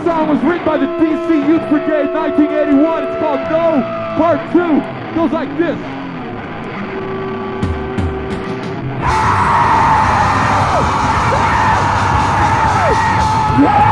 song was written by the DC Youth Brigade in 1981. It's called No, Part 2. It goes like this. Yeah!